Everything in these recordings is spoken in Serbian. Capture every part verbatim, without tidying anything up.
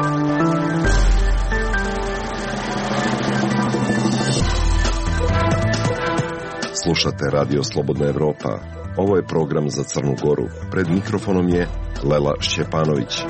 Slušate Radio Slobodna Evropa. Ovo je program za Crnu Goru. Pred mikrofonom je Lela Šćepanović.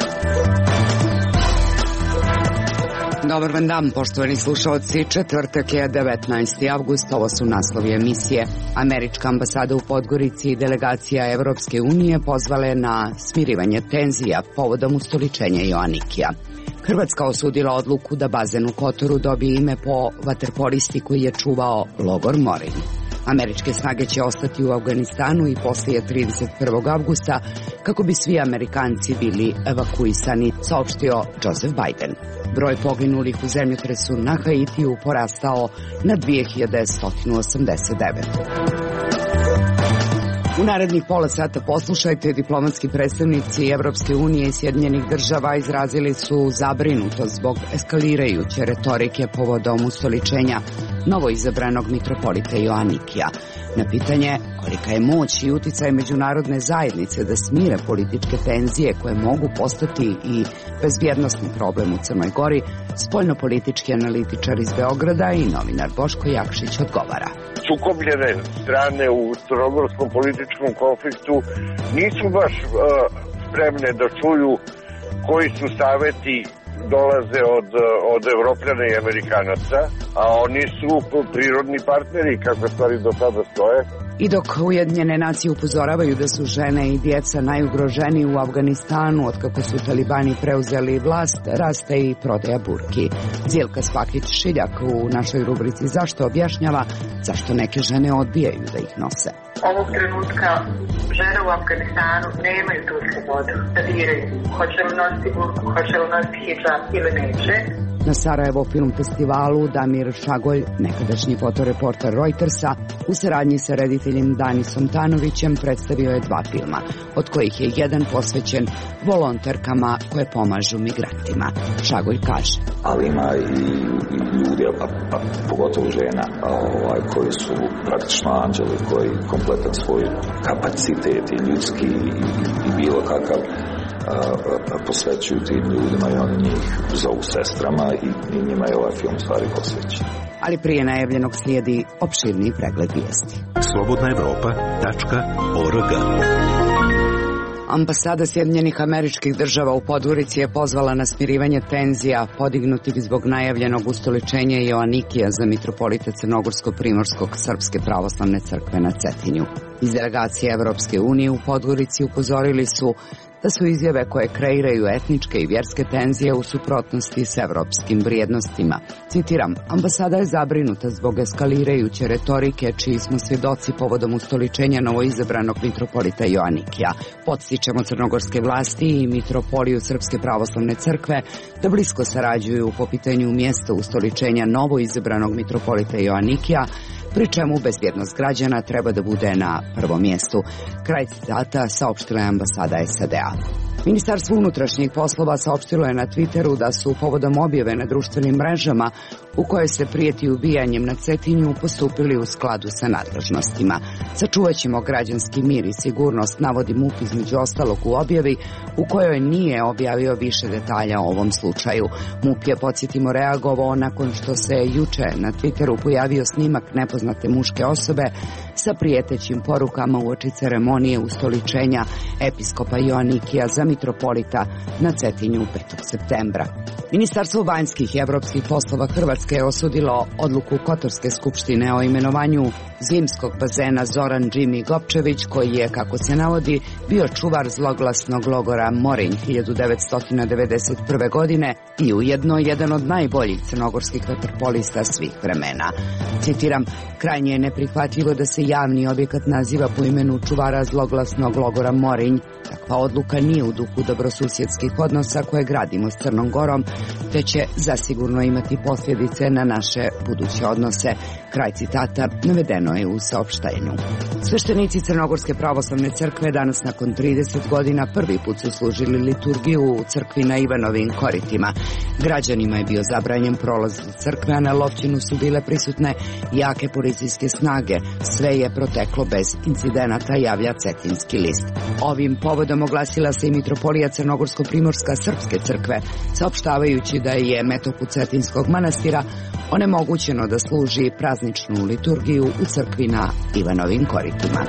Dobar vam dan, poštovani slušalci. Četvrtak je devetnaesti avgust. Ovo su naslovi emisije. Američka ambasada u Podgorici i delegacija Evropske unije pozvale na smirivanje tenzija povodom ustoličenja Joanikija. Hrvatska osudila odluku da bazen u Kotoru dobije ime po vaterpolisti koji je čuvao logor Morin. Američke snage će ostati u Afganistanu i poslije trideset prvog avgusta kako bi svi Amerikanci bili evakuisani, saopštio Joseph Biden. Broj poginulih u zemljotresu na Haitiju porastao na dve hiljade sto osamdeset devet. U narednih pola sata poslušajte, diplomatski predstavnici Evropske unije i Sjedinjenih država izrazili su zabrinutost zbog eskalirajuće retorike povodom ustoličenja novoizabranog mitropolita Joanikija. Na pitanje kolika je moć i uticaj međunarodne zajednice da smire političke tenzije koje mogu postati i bezbjednosni problem u Crnoj Gori, spoljnopolitički analitičar iz Beograda i novinar Boško Jakšić odgovara. Sukobljene strane u crnogorskom političkom konfliktu nisu baš uh, spremne da čuju koji su saveti dolaze od, od Evropljana i Amerikanaca, a oni su prirodni partneri kako stvari do sada stoje. I dok Ujedinjene nacije upozoravaju da su žene i djeca najugroženiji u Afganistanu otkako su talibani preuzeli vlast, raste i prodaja burki. Zilka Spakić-Šiljak u našoj rubrici Zašto objašnjava zašto neke žene odbijaju da ih nose. Ovog trenutka žene u Afganistanu nemaju tu slobodu da biraju hoće li nositi burku, hoće li nositi hidžab ili neće. Na Sarajevo film festivalu Damir Šagolj, nekadašnji fotoreporter Reutersa, u saradnji sa rediteljem Danisom Tanovićem predstavio je dva filma, od kojih je jedan posvećen volonterkama koje pomažu migrantima. Šagolj kaže. Ali ima i, i ljudi, a, a pogotovo žena, a, ovaj, koji su praktično anđeli, koji kompletan svoj kapacitet i ljudski i, i, i bilo kakav posvećuju tim ljudima i oni njih zovu sestrama i, i njima je ovaj film stvari posvećen. Ali prije najavljenog slijedi opširniji pregled vijesti. slobodna evropa tačka org. Ambasada Sjedinjenih Američkih Država u Podgorici je pozvala na smirivanje tenzija podignutih zbog najavljenog ustoličenja Joanikija za mitropolita Crnogorsko-Primorskog Srpske pravoslavne crkve na Cetinju. Iz delegacije Evropske unije u Podgorici upozorili su da su izjave koje kreiraju etničke i vjerske tenzije u suprotnosti s evropskim vrijednostima. Citiram, ambasada je zabrinuta zbog eskalirajuće retorike čiji smo svjedoci povodom ustoličenja novoizabranog mitropolita Joanikija. Podstičemo crnogorske vlasti i mitropoliju Srpske pravoslavne crkve da blisko sarađuju po pitanju mjesta ustoličenja novoizabranog mitropolita Joanikija, pri čemu bezbjednost građana treba da bude na prvom mjestu. Kraj citata saopštila je ambasada S A D-a. Ministarstvo unutrašnjih poslova saopštilo je na Twitteru da su povodom objave na društvenim mrežama u kojoj se prijeti ubijanjem na Cetinju postupili u skladu sa nadležnostima. Sačuvaćemo građanski mir i sigurnost, navodi M U P između ostalog u objavi u kojoj nije objavio više detalja o ovom slučaju. M U P je, podsjetimo, reagovao nakon što se juče na Twitteru pojavio snimak nepoznate muške osobe sa prijetećim porukama uoči ceremonije ustoličenja episkopa Joanikija za mitropolita na Cetinju petog septembra. Ministarstvo vanjskih i evropskih poslova Hrvatske je osudilo odluku Kotorske skupštine o imenovanju zimskog bazena Zoran Džimi Gopčević, koji je, kako se navodi, bio čuvar zloglasnog logora Morinj hiljadu devetsto devedeset prve. godine i ujedno jedan od najboljih crnogorskih vaterpolista svih vremena. Citiram, krajnje je neprihvatljivo da se javni objekat naziva po imenu čuvara zloglasnog logora Morinj. Takva odluka nije u duhu dobrosusjedskih odnosa koje gradimo s Crnom Gorom, te će zasigurno imati posljedice na naše buduće odnose. Kraj citata navedeno navedeno je u saopštenju. Sveštenici Crnogorske pravoslavne crkve danas nakon trideset godina prvi put su služili liturgiju u crkvi na Ivanovim koritima. Građanima je bio zabranjen prolaz do crkve, a na Lovćinu su bile prisutne jake policijske snage. Sve je proteklo bez incidenata, javlja Cetinski list. Ovim povodom oglasila se i mitropolija Crnogorsko-primorska srpske crkve, saopštavajući da je metoku Cetinskog manastira onemogućeno da služi prazničnu liturgiju u crkvi na Ivanovim koritima.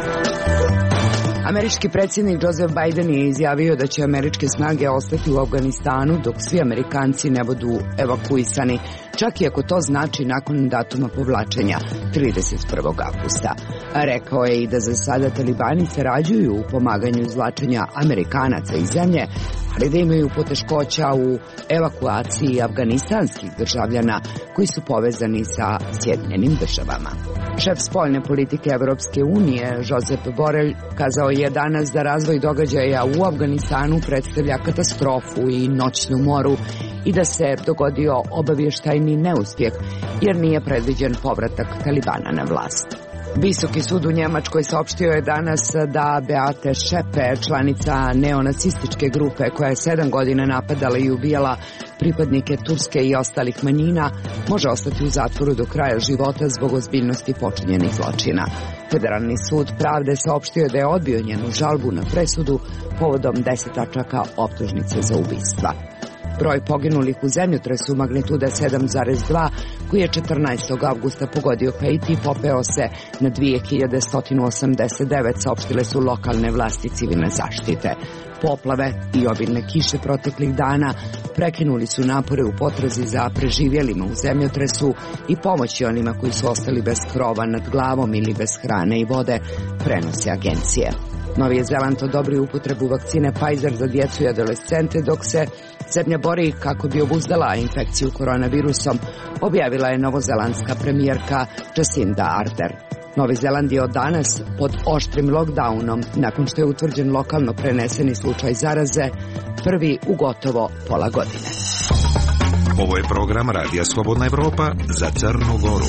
Američki predsjednik Joseph Biden je izjavio da će američke snage ostati u Afganistanu dok svi Amerikanci ne budu evakuisani, čak i ako to znači nakon datuma povlačenja trideset prvog avgusta. Rekao je i da za sada talibani sarađuju u pomaganju izvlačenja Amerikanaca iz zemlje, ali da imaju poteškoća u evakuaciji afganistanskih državljana koji su povezani sa Sjedinjenim državama. Šef spoljne politike Evropske unije, Josep Borrell, kazao je danas da razvoj događaja u Afganistanu predstavlja katastrofu i noćnu moru i da se dogodio obavještajni neuspjeh jer nije predviđen povratak talibana na vlast. Visoki sud u Njemačkoj saopštio je danas da Beate Schäpe, članica neonacističke grupe koja je sedam godina napadala i ubijala pripadnike turske i ostalih manjina, može ostati u zatvoru do kraja života zbog ozbiljnosti počinjenih zločina. Federalni sud pravde saopštio je da je odbio njenu žalbu na presudu povodom deset tačaka optužnice za ubistva. Broj poginulih u zemljotresu magnitude sedam zarez dva, koji je četrnaestog avgusta pogodio Haiti, popeo se na dve hiljade sto osamdeset devet, saopštile su lokalne vlasti civilne zaštite. Poplave i obilne kiše proteklih dana prekinuli su napore u potrazi za preživjelima u zemljotresu i pomoći onima koji su ostali bez krova nad glavom ili bez hrane i vode, prenose agencije. Novi Zeland odobrio upotrebu vakcine Pfizer za djecu i adolescente, dok se zemlja bori kako bi obuzdala infekciju koronavirusom, objavila je novozelandska premijerka Jacinda Ardern. Novi Zeland je od danas pod oštrim lockdownom, nakon što je utvrđen lokalno preneseni slučaj zaraze, prvi u gotovo pola godine. Ovo je program Radija Slobodna Evropa za Crnu Goru.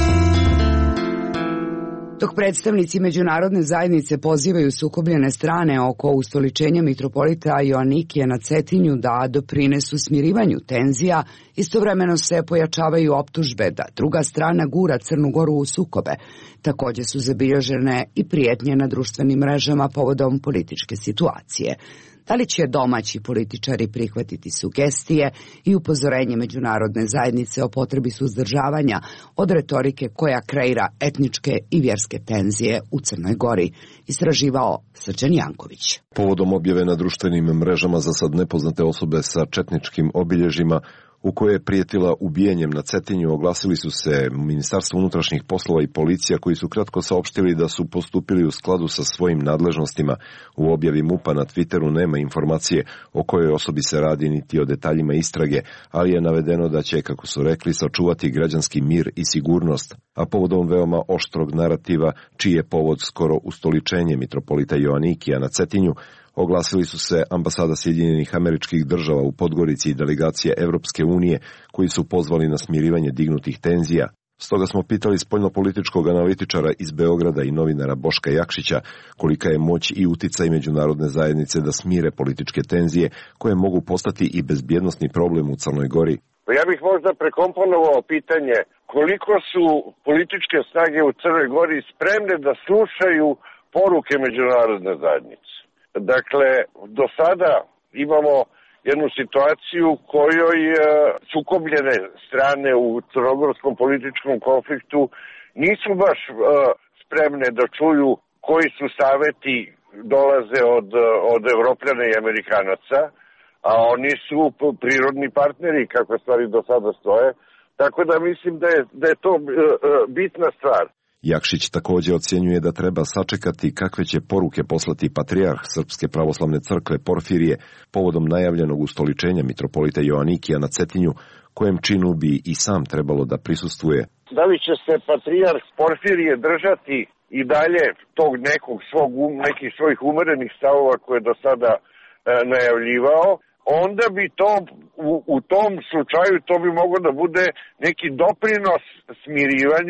Dok predstavnici međunarodne zajednice pozivaju sukobljene strane oko ustoličenja mitropolita Joanikija na Cetinju da doprinesu smirivanju tenzija, istovremeno se pojačavaju optužbe da druga strana gura Crnu Goru u sukobe. Također su zabilježene i prijetnje na društvenim mrežama povodom političke situacije. Da li će domaći političari prihvatiti sugestije i upozorenje međunarodne zajednice o potrebi suzdržavanja od retorike koja kreira etničke i vjerske tenzije u Crnoj Gori, istraživao Srđan Janković. Povodom objave na društvenim mrežama za sad nepoznate osobe sa četničkim obilježjima u koje je prijetila ubijenjem na Cetinju, oglasili su se Ministarstvo unutrašnjih poslova i policija, koji su kratko saopštili da su postupili u skladu sa svojim nadležnostima. U objavi MUP-a na Twitteru nema informacije o kojoj osobi se radi niti o detaljima istrage, ali je navedeno da će, kako su rekli, sačuvati građanski mir i sigurnost, a povodom veoma oštrog narativa, čiji je povod skoro ustoličenje mitropolita Joanikija na Cetinju, oglasili su se ambasada Sjedinjenih Američkih Država u Podgorici i delegacija Evropske unije, koji su pozvali na smirivanje dignutih tenzija. Stoga smo pitali spoljnopolitičkog analitičara iz Beograda i novinara Boška Jakšića kolika je moć i uticaj međunarodne zajednice da smire političke tenzije koje mogu postati i bezbjednosni problem u Crnoj Gori. Ja bih možda prekomponovao pitanje koliko su političke snage u Crnoj Gori spremne da slušaju poruke međunarodne zajednice. Dakle, do sada imamo jednu situaciju kojoj sukobljene strane u crnogorskom političkom konfliktu nisu baš uh, spremne da čuju koji su saveti dolaze od, od Evropljana i Amerikanaca, a oni su prirodni partneri kako stvari do sada stoje, tako da mislim da je, da je to uh, bitna stvar. Jakšić također ocjenjuje da treba sačekati kakve će poruke poslati patrijarh Srpske pravoslavne crkve Porfirije povodom najavljenog ustoličenja mitropolita Joanikija na Cetinju, kojem činu bi i sam trebalo da prisustvuje. Da li će se patrijarh Porfirije držati i dalje tog nekog svog, nekih svojih umerenih stavova koje je do sada e, najavljivao, onda bi to u, u tom slučaju to bi moglo da bude neki doprinos smirivanju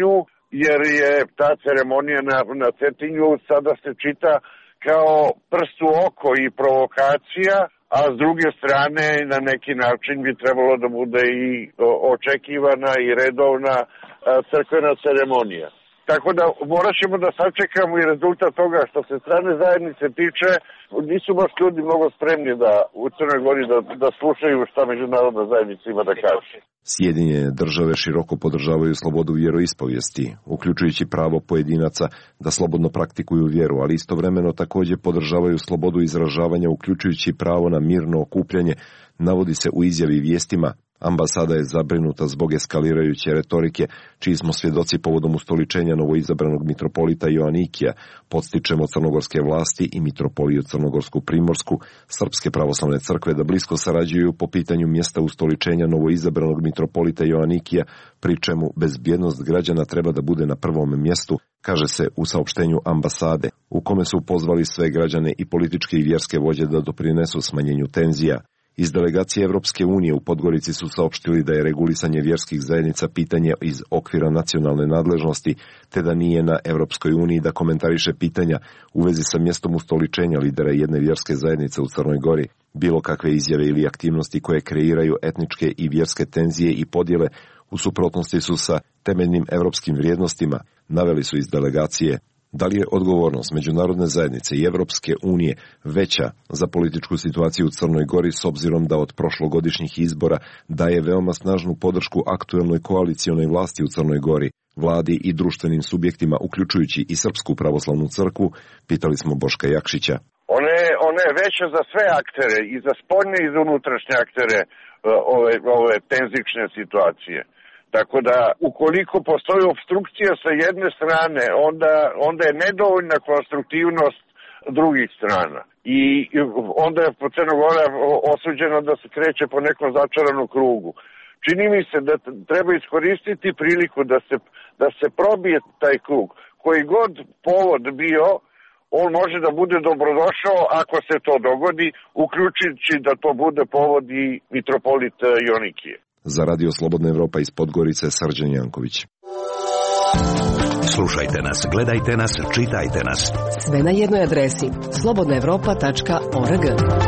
jer je ta ceremonija na, na Cetinju sada se čita kao prst u oko i provokacija, a s druge strane na neki način bi trebalo da bude i očekivana i redovna crkvena ceremonija. Tako da morat ćemo da sačekamo i rezultat toga. Što se strane zajednice tiče, nisu baš ljudi mnogo spremni da u Crnoj Gori da, da slušaju šta međunarodna zajednica ima da kaže. Sjedinjene države široko podržavaju slobodu vjeroispovijesti, uključujući pravo pojedinaca da slobodno praktikuju vjeru, ali istovremeno također podržavaju slobodu izražavanja, uključujući pravo na mirno okupljanje, navodi se u izjavi vijestima. Ambasada je zabrinuta zbog eskalirajuće retorike, čiji smo svjedoci povodom ustoličenja novoizabranog mitropolita Joanikija. Podstičemo crnogorske vlasti i mitropoliju Crnogorsku Primorsku, Srpske pravoslavne crkve da blisko sarađuju po pitanju mjesta ustoličenja novoizabranog mitropolita Joanikija, pri čemu bezbjednost građana treba da bude na prvom mjestu, kaže se u saopštenju ambasade, u kome su pozvali sve građane i političke i vjerske vođe da doprinesu smanjenju tenzija. Iz delegacije Evropske unije u Podgorici su saopštili da je regulisanje vjerskih zajednica pitanje iz okvira nacionalne nadležnosti, te da nije na Evropskoj uniji da komentariše pitanja u vezi sa mjestom ustoličenja lidera jedne vjerske zajednice u Crnoj Gori. Bilo kakve izjave ili aktivnosti koje kreiraju etničke i vjerske tenzije i podjele u suprotnosti su sa temeljnim evropskim vrijednostima, naveli su iz delegacije. Da li je odgovornost međunarodne zajednice i Evropske unije veća za političku situaciju u Crnoj Gori s obzirom da od prošlogodišnjih izbora daje veoma snažnu podršku aktuelnoj koalicionoj vlasti u Crnoj Gori, vladi i društvenim subjektima, uključujući i Srpsku pravoslavnu crkvu, pitali smo Boška Jakšića. Ona je, ona je veća za sve aktere, i za spoljne i za unutrašnje aktere ove, ove tenzične situacije. Tako da, ukoliko postoji opstrukcija sa jedne strane, onda, onda je nedovoljna konstruktivnost drugih strana. I onda je Crna Gora osuđena da se kreće po nekom začaranom krugu. Čini mi se da treba iskoristiti priliku da se, da se probije taj krug. Koji god povod bio, on može da bude dobrodošao ako se to dogodi, uključujući da to bude povod i mitropolit Joanikije. Za Radio Slobodna Evropa iz Podgorice, Srđan Janković. Slušajte nas, gledajte nas, čitajte nas. Sve na jednoj adresi slobodna evropa tačka org.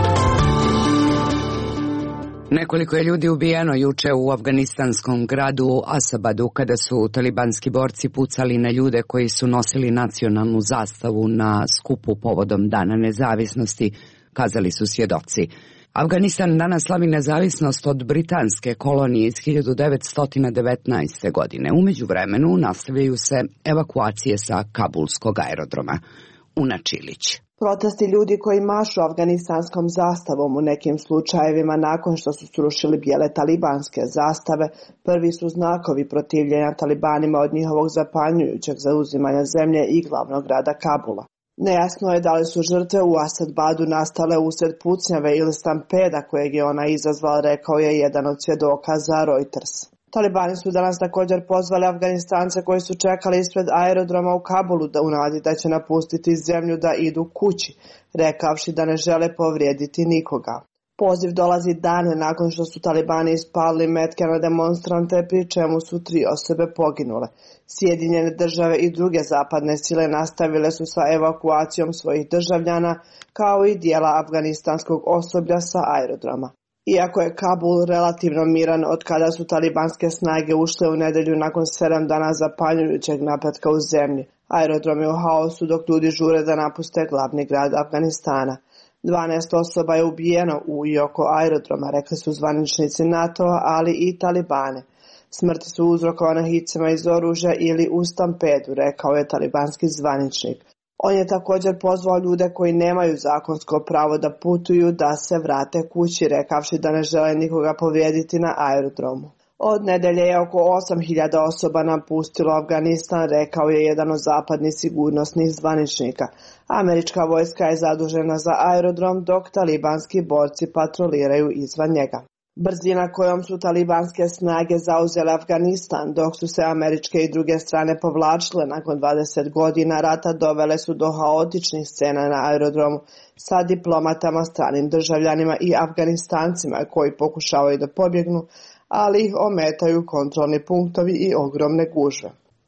Nekoliko je ljudi ubijeno juče u afganistanskom gradu Asabadu kada su talibanski borci pucali na ljude koji su nosili nacionalnu zastavu na skupu povodom Dana nezavisnosti, kazali su svjedoci. Afganistan danas slavi nezavisnost od britanske kolonije iz hiljadu devetsto devetnaeste. godine. U međuvremenu nastavljaju se evakuacije sa kabulskog aerodroma. Una Čilić. Protesti ljudi koji mašu afganistanskom zastavom u nekim slučajevima nakon što su srušili bijele talibanske zastave, prvi su znakovi protivljenja talibanima od njihovog zapanjujućeg zauzimanja zemlje i glavnog grada Kabula. Nejasno je da li su žrtve u Asadbadu nastale usred pucnjave ili stampeda kojeg je ona izazvala, rekao je jedan od svjedoka za Reuters. Talibani su danas također pozvali Afganistance koji su čekali ispred aerodroma u Kabulu da u nadi da će napustiti zemlju da idu kući, rekavši da ne žele povrijediti nikoga. Poziv dolazi dane nakon što su Talibani ispalili metke na demonstrante, pri čemu su tri osobe poginule. Sjedinjene države i druge zapadne sile nastavile su sa evakuacijom svojih državljana, kao i dijela afganistanskog osoblja sa aerodroma. Iako je Kabul relativno miran od kada su talibanske snage ušle u nedjelju nakon sedam dana zapanjujućeg napretka u zemlji, aerodrom je u haosu dok ljudi žure da napuste glavni grad Afganistana. dvanaest osoba je ubijeno u i oko aerodroma, rekli su zvaničnici NATO-a, ali i Talibane. Smrti su uzrokovane hicima iz oružja ili u stampedu, rekao je talibanski zvaničnik. On je također pozvao ljude koji nemaju zakonsko pravo da putuju da se vrate kući, rekavši da ne žele nikoga povrijediti na aerodromu. Od nedelje je oko osam hiljada osoba napustilo Afganistan, rekao je jedan od zapadnih sigurnosnih zvaničnika. Američka vojska je zadužena za aerodrom, dok talibanski borci patroliraju izvan njega. Brzina kojom su talibanske snage zauzele Afganistan, dok su se američke i druge strane povlačile nakon dvadeset godina rata, dovele su do haotičnih scena na aerodromu sa diplomatama, stranim državljanima i Afganistancima koji pokušavaju da pobjegnu, ali ih ometaju kontrolni punktovi i ogromne gužve.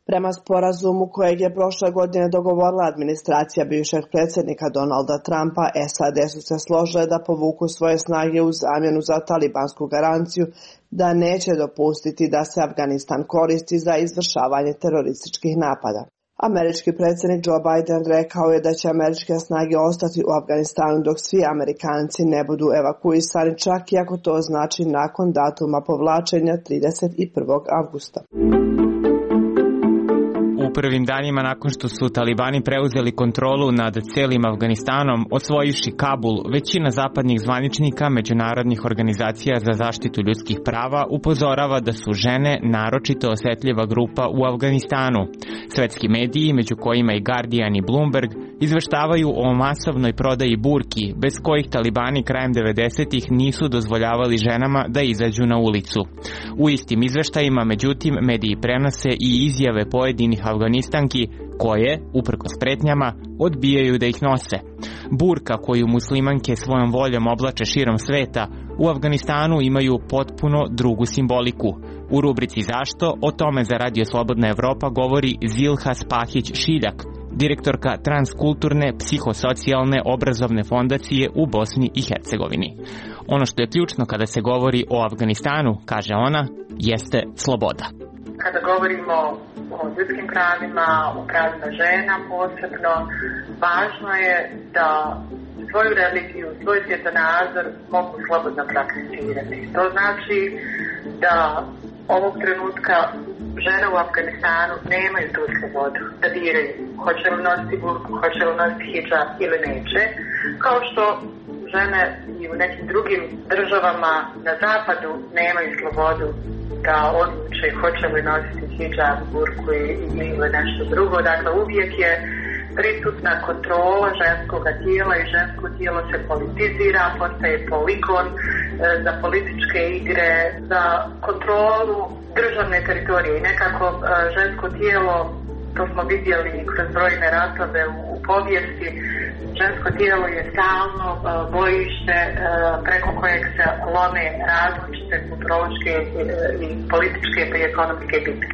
Prema sporazumu kojeg je prošle godine dogovorila administracija bivšeg predsjednika Donalda Trumpa, S A D su se složile da povuku svoje snage u zamjenu za talibansku garanciju da neće dopustiti da se Afganistan koristi za izvršavanje terorističkih napada. Američki predsjednik Joe Biden rekao je da će američke snage ostati u Afganistanu dok svi Amerikanci ne budu evakuisani, čak i ako to znači nakon datuma povlačenja trideset prvog avgusta. U prvim danima nakon što su talibani preuzeli kontrolu nad celim Afganistanom, osvojivši Kabul, većina zapadnih zvaničnika međunarodnih organizacija za zaštitu ljudskih prava upozorava da su žene naročito osetljiva grupa u Afganistanu. Svetski mediji, među kojima i Guardian i Bloomberg, izveštavaju o masovnoj prodaji burki, bez kojih talibani krajem devedesetih nisu dozvoljavali ženama da izađu na ulicu. U istim izveštajima, međutim, mediji prenose i izjave pojedinih Afganistanki koje, uprkos pretnjama, odbijaju da ih nose. Burka koju muslimanke svojom voljom oblače širom sveta u Afganistanu imaju potpuno drugu simboliku. U rubrici Zašto o tome za Radio Slobodna Evropa govori Zilha Spahić-Šiljak, direktorka Transkulturne psihosocijalne obrazovne fondacije u Bosni i Hercegovini. Ono što je ključno kada se govori o Afganistanu, kaže ona, jeste sloboda. Kada govorimo o ljudskim pravima, o pravima žena posebno, važno je da svoju religiju, svoj svjetonazor mogu slobodno prakticirati. To znači da ovog trenutka žene u Afganistanu nemaju tu slobodu da biraju hoće li nositi burku, hoće li nositi hidžab ili neće, kao što žene i u nekim drugim državama na zapadu nemaju slobodu da odluče hoće li nositi hidžab, burku ili nešto drugo. Dakle, uvijek je prisutna kontrola ženskog tijela i žensko tijelo se politizira, postaje poligon e, za političke igre, za kontrolu državne teritorije. I nekako e, žensko tijelo, to smo vidjeli kroz brojne ratove u, u povijesti, žensko tijelo je stalno e, bojište e, preko kojeg se lome različite kulturološke e, i političke i ekonomske bitke.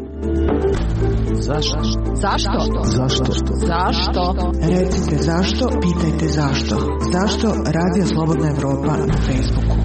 Zašto? Zašto? Zašto? Zašto? Recite zašto, pitajte zašto. Zašto Radio Slobodna Evropa na Facebooku?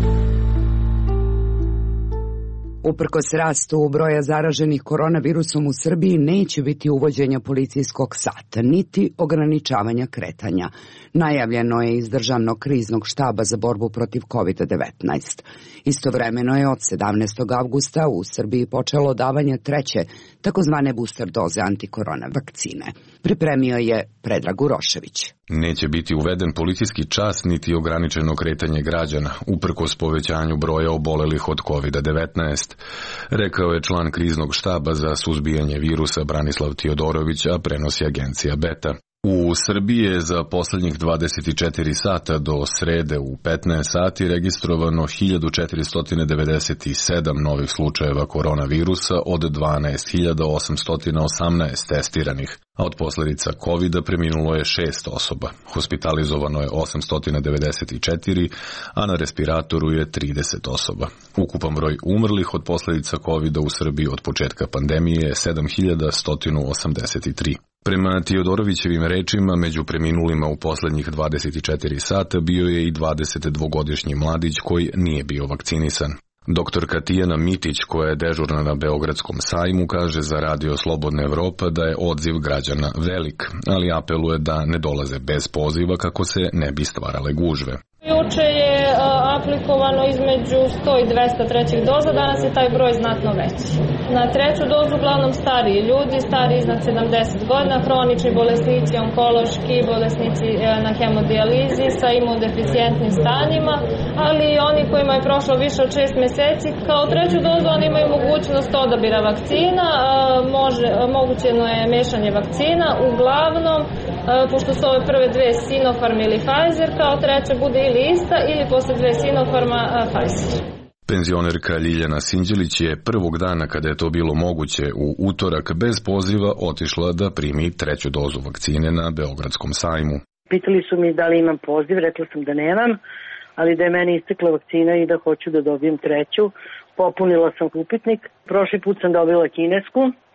Uprkos rastu broja zaraženih koronavirusom u Srbiji neće biti uvođenja policijskog sata, niti ograničavanja kretanja. Najavljeno je iz Državnog kriznog štaba za borbu protiv kovid devetnaest. Istovremeno je od sedamnaestog avgusta u Srbiji počelo davanje treće, takozvane booster doze antikorona vakcine. Pripremio je Predrag Urošević. Neće biti uveden policijski čas niti ograničeno kretanje građana, uprkos povećanju broja obolelih od kovid devetnaest, rekao je član kriznog štaba za suzbijanje virusa Branislav Tiodorović, a prenosi agencija Beta. U Srbiji je za poslednjih dvadeset četiri sata do srede u petnaest sati registrovano hiljadu četiristo devedeset sedam novih slučajeva koronavirusa od dvanaest hiljada osamsto osamnaest testiranih, a od posljedica kovida preminulo je šest osoba. Hospitalizovano je osamsto devedeset četiri, a na respiratoru je trideset osoba. Ukupan broj umrlih od posljedica kovida u Srbiji od početka pandemije je sedam hiljada sto osamdeset tri. Prema Tiodorovićevim rečima, među preminulima u posljednjih dvadeset četiri sata bio je i dvadesetdvogodišnji mladić koji nije bio vakcinisan. Doktorka Tijana Mitić, koja je dežurna na Beogradskom sajmu, kaže za Radio Slobodna Evropa da je odziv građana velik, ali apeluje da ne dolaze bez poziva kako se ne bi stvarale gužve. Juče je a, aplikovano između sto i dvesta trećih doza, danas je taj broj znatno veći. Na treću dozu uglavnom stariji ljudi, stari iznad sedamdeset godina, hronični bolesnici, onkološki bolesnici e, na hemodijalizi sa imunodeficijentnim stanjima, ali i oni kojima je prošlo više od šest meseci. Kao treću dozu oni imaju mogućnost odabira vakcina, a, može, a, mogućeno je mešanje vakcina, uglavnom, a, pošto su ove prve dve Sinopharm ili Pfizer, kao treća bude ili ista ili posle dve Sinopharma Pfizer. Penzionerka Ljiljana Sinđelić je prvog dana kada je to bilo moguće u utorak bez poziva otišla da primi treću dozu vakcine na Beogradskom sajmu. Pitali su mi da li imam poziv, rekla sam da nemam, ali da je meni istekla vakcina i da hoću da dobijem treću. Popunila sam upitnik, prošli put sam dobila kinesku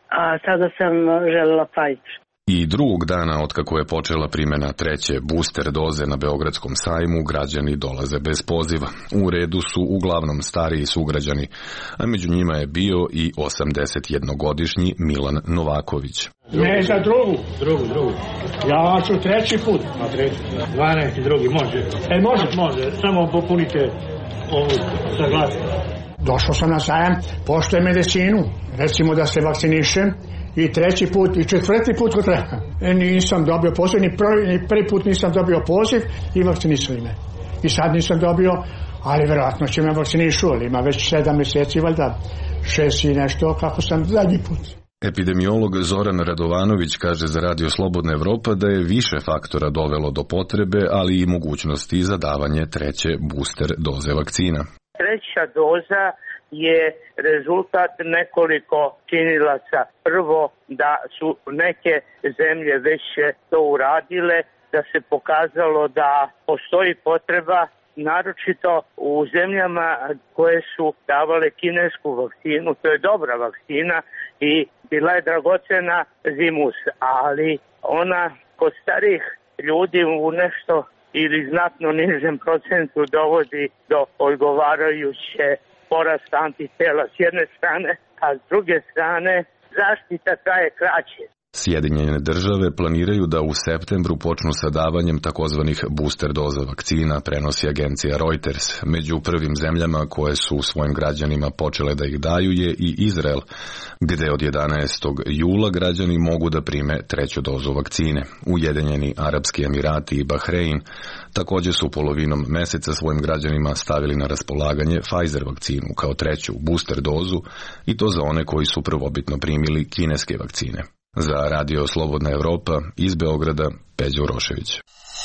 a sada sam želela Pfizer. I drugog dana otkako je počela primjena treće booster doze na Beogradskom sajmu, građani dolaze bez poziva. U redu su uglavnom stariji sugrađani, a među njima je bio i osamdesetjednogodišnji Milan Novaković. Ne za drugu, drugu, drugu. Ja ću treći put. Na treći, dvanaesti drugi, može. E, može, može, samo popunite ovu saglasnost. Došao sam na sajam, poštujem medicinu, recimo da se vakcinišem, i treći put, i četvrti put ko treba. E, nisam dobio poziv, ni prvi, ni prvi put nisam dobio poziv i vakcinisali me. I sad nisam dobio, ali verovatno će me vakcinišu, ali ima već sedam mjeseci, valjda, šest i nešto, kako sam zadnji put. Epidemiolog Zoran Radovanović kaže za Radio Slobodna Evropa da je više faktora dovelo do potrebe, ali i mogućnosti za davanje treće booster doze vakcina. Treća doza je rezultat nekoliko činilaca. Prvo, da su neke zemlje već to uradile, da se pokazalo da postoji potreba, naročito u zemljama koje su davale kinesku vakcinu. To je dobra vakcina i bila je dragocena zimus, ali ona kod starih ljudi u nešto ili znatno nižem procentu dovodi do odgovarajuće porast antitela s jedne strane, a s druge strane zaštita traje kraće. Sjedinjene države planiraju da u septembru počnu sa davanjem takozvanih booster doza vakcina, prenosi agencija Reuters. Među prvim zemljama koje su svojim građanima počele da ih daju je i Izrael, gde od jedanaestog jula građani mogu da prime treću dozu vakcine. Ujedinjeni Arapski Emirati i Bahrein također su polovinom meseca svojim građanima stavili na raspolaganje Pfizer vakcinu kao treću booster dozu, i to za one koji su prvobitno primili kineske vakcine. Za Radio Slobodna Evropa iz Beograda, Peđa Urošević.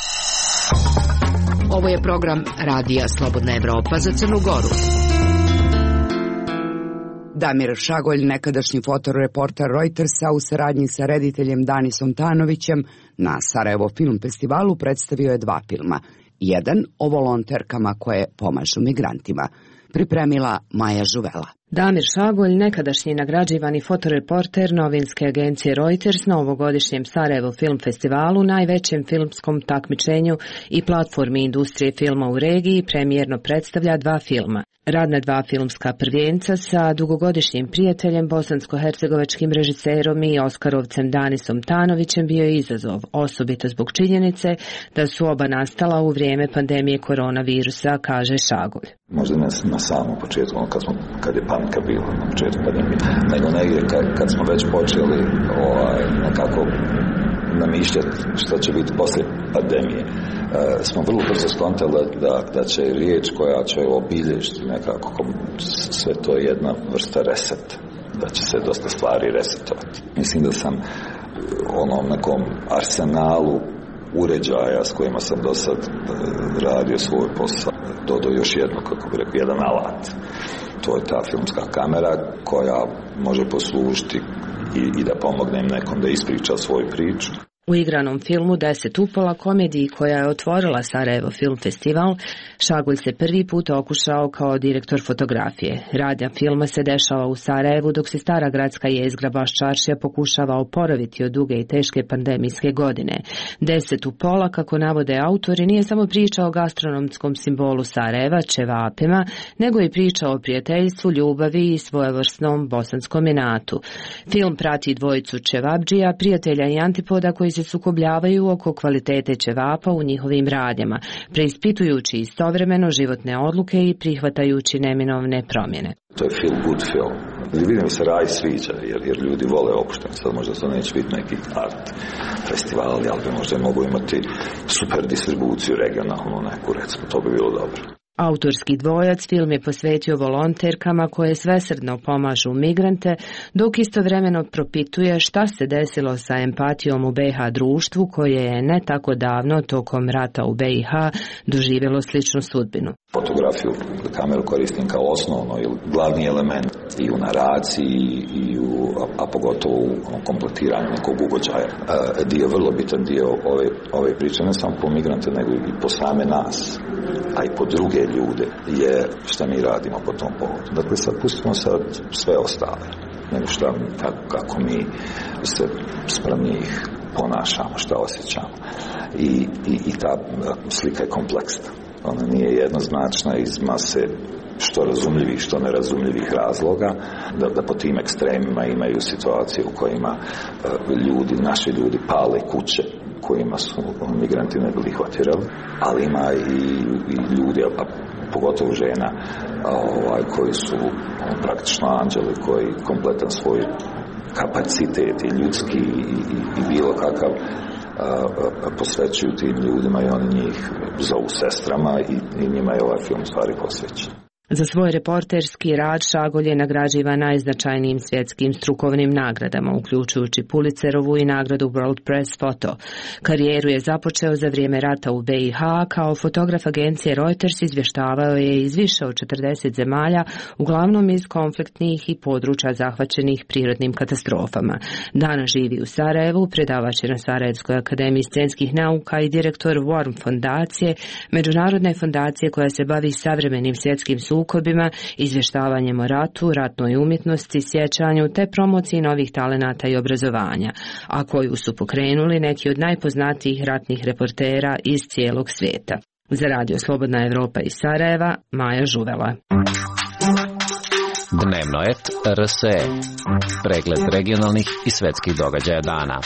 Ovo je program Radija Slobodna Evropa za Crnu Goru. Damir Šagolj, nekadašnji fotoreporter Reutersa, u saradnji sa rediteljem Danisom Tanovićem na Sarajevo Film Festivalu predstavio je dva filma. Jedan o volonterkama koje pomažu migrantima. Pripremila Maja Žuvela. Damir Šagolj, nekadašnji nagrađivani fotoreporter novinske agencije Reuters, na ovogodišnjem Sarajevo Film Festivalu, najvećem filmskom takmičenju i platformi industrije filma u regiji, premijerno predstavlja dva filma. Rad na dva filmska prvenca sa dugogodišnjim prijateljem, bosansko-hercegovačkim režiserom i oskarovcem Danisom Tanovićem bio je izazov, osobito zbog činjenice da su oba nastala u vrijeme pandemije koronavirusa, kaže Šagolj. Možda ne na samom početku, kad, smo, kad je panika bila na početku pandemije, nego negdje kad, kad smo već počeli ovaj, nekako namišljati što će biti poslije pandemije. E, smo vrlo brzo skontali da, da će riječ koja će obilježiti nekako sve to je jedna vrsta reseta, da će se dosta stvari resetovati. Mislim da sam onom nekom arsenalu uređaja s kojima sam do sad radio svoj posao dodao još jedno, kako bi rekao, jedan alat. To je ta filmska kamera koja može poslužiti i, i da pomogne nekom da ispriča svoju priču. U igranom filmu Deset upola, komediji koja je otvorila Sarajevo Film Festival, Šagolj se prvi put okušao kao direktor fotografije. Radnja filma se dešava u Sarajevu, dok se stara gradska jezgra Baščaršija pokušava oporaviti od duge i teške pandemijske godine. Deset upola, kako navode autori, nije samo priča o gastronomskom simbolu Sarajeva, ćevapima, nego i priča o prijateljstvu, ljubavi i svojevrsnom bosanskom inatu. Film prati dvojicu ćevapdžija, prijatelja i antipoda koji se sukobljavaju oko kvalitete ćevapa u njihovim radnjama, preispitujući istovremeno životne odluke i prihvatajući neminovne promjene. To je feel good film. Vidim mi se raj sviđa, jer, jer ljudi vole opušteno. Sad možda to neće biti neki art festival, ali bi možda mogu imati super distribuciju regionalnu neku, recimo, to bi bilo dobro. Autorski dvojac film je posvetio volonterkama koje svesrdno pomažu migrante, dok istovremeno propituje šta se desilo sa empatijom u B i H društvu koje je ne tako davno tokom rata u B i H doživjelo sličnu sudbinu. Fotografiju, kameru koristim kao osnovno ili glavni element i u naraciji i u, a, a pogotovo u kompletiranju nekog ugođaja. E, dio, vrlo bitan dio ove, ove priče, ne samo po migrante, nego i po same nas, a i po druge ljude, je šta mi radimo po tom povodu. Dakle, sad pustimo sad sve ostale. nego šta, kako mi se sprem njih ponašamo, šta osjećamo. I, i, i ta slika je kompleksna. Ona nije jednoznačna iz mase što razumljivih, što nerazumljivih razloga, da, da po tim ekstremima imaju situacije u kojima ljudi, naši ljudi pale kuće kojima su migranti ne bili hotirali, ali ima i, i ljudi, a pogotovo žena, ovaj, koji su on, praktično anđeli, koji kompletan svoj kapacitet i ljudski i, i, i bilo kakav a, a, posvećuju tim ljudima i oni njih zovu sestrama i, i njima je ovaj film stvari posvećen. Za svoj reporterski rad Šagolj je nagrađivan najznačajnijim svjetskim strukovnim nagradama, uključujući Pulitzerovu i nagradu World Press Photo. Karijeru je započeo za vrijeme rata u be i ha, kao fotograf agencije Reuters izvještavao je iz više od četrdeset zemalja, uglavnom iz konfliktnih i područja zahvaćenih prirodnim katastrofama. Danas živi u Sarajevu, predavač je na Sarajevskoj akademiji scenskih nauka i direktor Warm fondacije, međunarodne fondacije koja se bavi savremenim svjetskim sukobima, izvještavanjem o ratu, ratnoj umjetnosti, sjećanju te promociji novih talenata i obrazovanja, a koju su pokrenuli neki od najpoznatijih ratnih reportera iz cijelog svijeta. Za Radio Slobodna Evropa iz Sarajeva, Maja Žuvela. Dnevno et er es e. Pregled regionalnih i svetskih događaja dana.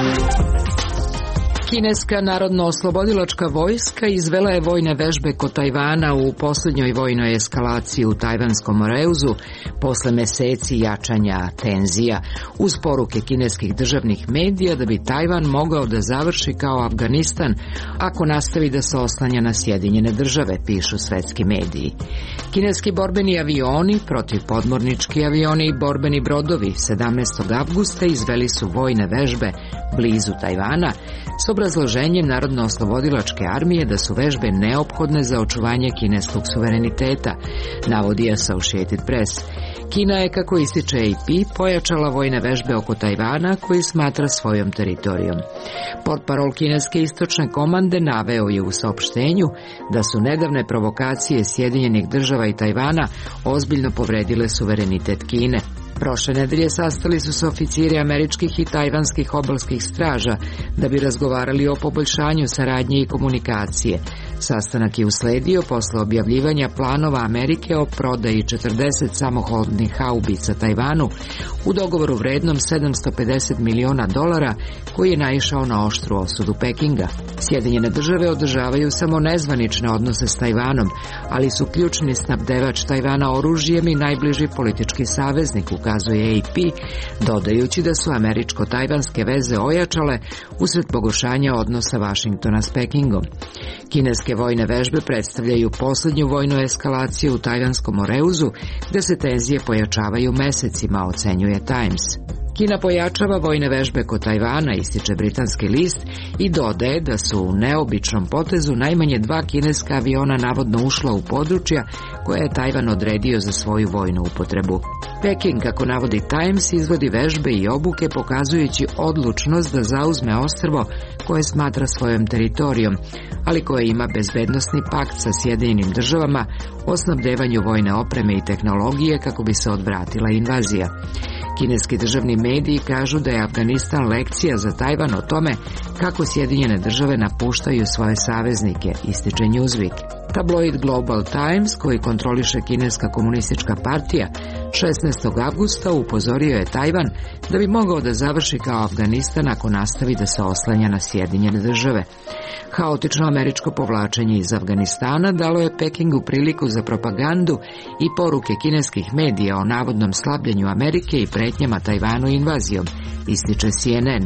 Kineska narodno-oslobodilačka vojska izvela je vojne vežbe kod Tajvana u posljednjoj vojnoj eskalaciji u Tajvanskom Moreuzu posle meseci jačanja tenzija, uz poruke kineskih državnih medija da bi Tajvan mogao da završi kao Afganistan ako nastavi da se oslanja na Sjedinjene države, pišu svetski mediji. Kineski borbeni avioni, protivpodmornički avioni i borbeni brodovi sedamnaestog avgusta izveli su vojne vežbe blizu Tajvana s obrazloženjem Narodno-oslobodilačke armije da su vežbe neophodne za očuvanje kineskog suvereniteta, navodi Associated Press. Kina je, kako ističe A P, pojačala vojne vežbe oko Tajvana, koji smatra svojom teritorijom. Portparol kineske istočne komande naveo je u saopštenju da su nedavne provokacije Sjedinjenih država i Tajvana ozbiljno povredile suverenitet Kine. Prošle nedelje sastali su se oficiri američkih i tajvanskih obalskih straža da bi razgovarali o poboljšanju saradnje i komunikacije. Sastanak je usledio posle objavljivanja planova Amerike o prodaji četrdeset samohodnih haubica Tajvanu u dogovoru vrednom sedamsto pedeset miliona dolara, koji je naišao na oštru osudu Pekinga. Sjedinjene države održavaju samo nezvanične odnose s Tajvanom, ali su ključni snabdevač Tajvana oružjem i najbliži politički saveznik, ukazuje A P, dodajući da su američko-tajvanske veze ojačale usred pogoršanja odnosa Vašingtona s Pekingom. Kineske vojne vežbe predstavljaju posljednju vojnu eskalaciju u Tajvanskom Moreuzu, gde se tenzije pojačavaju mesecima, ocenjuje Times. Kina pojačava vojne vežbe kod Tajvana, ističe britanski list, i dodaje da su u neobičnom potezu najmanje dva kineska aviona navodno ušla u područja koje je Tajvan odredio za svoju vojnu upotrebu. Peking, kako navodi Times, izvodi vežbe i obuke pokazujući odlučnost da zauzme ostrvo koje smatra svojom teritorijom, ali koje ima bezbednosni pakt sa Sjedinjenim državama o snabdevanju vojne opreme i tehnologije kako bi se odvratila invazija. Kineski državni mediji kažu da je Afganistan lekcija za Tajvan o tome kako Sjedinjene države napuštaju svoje saveznike, ističe Newsweek. Tabloid Global Times, koji kontroliše kineska komunistička partija, šesnaestog avgusta upozorio je Tajvan da bi mogao da završi kao Afganistan ako nastavi da se oslanja na Sjedinjene države. Haotično američko povlačenje iz Afganistana dalo je Pekingu priliku za propagandu i poruke kineskih medija o navodnom slabljenju Amerike i pretnjama Tajvanu invazijom, ističe C N N.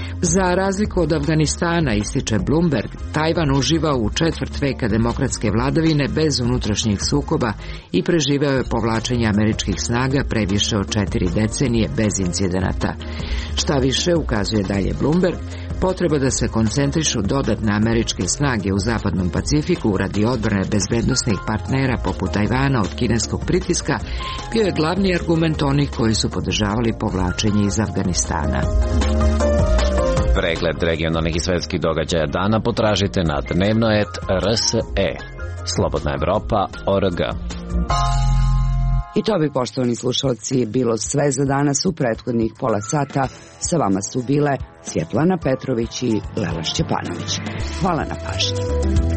Za razliku od Afganistana, ističe Bloomberg, Tajvan uživa u četvrt veka demokratske vladavine bez unutrašnjih sukoba i preživeo je povlačenje američkih snaga pre više od četiri decenije bez incidenata. Šta više, ukazuje dalje Bloomberg, potreba da se koncentrišu dodatne američke snage u zapadnom Pacifiku radi odbrane bezbednosnih partnera poput Tajvana od kineskog pritiska bio je glavni argument onih koji su podržavali povlačenje iz Afganistana. Pregled regionalnih i svetskih događaja dana potražite na dnevno et er es e. Slobodna Evropa, O R G. I to bi, poštovani slušalci, bilo sve za danas. U prethodnih pola sata sa vama su bile Svjetlana Petrović i Lela Šćepanović. Hvala na pažnji.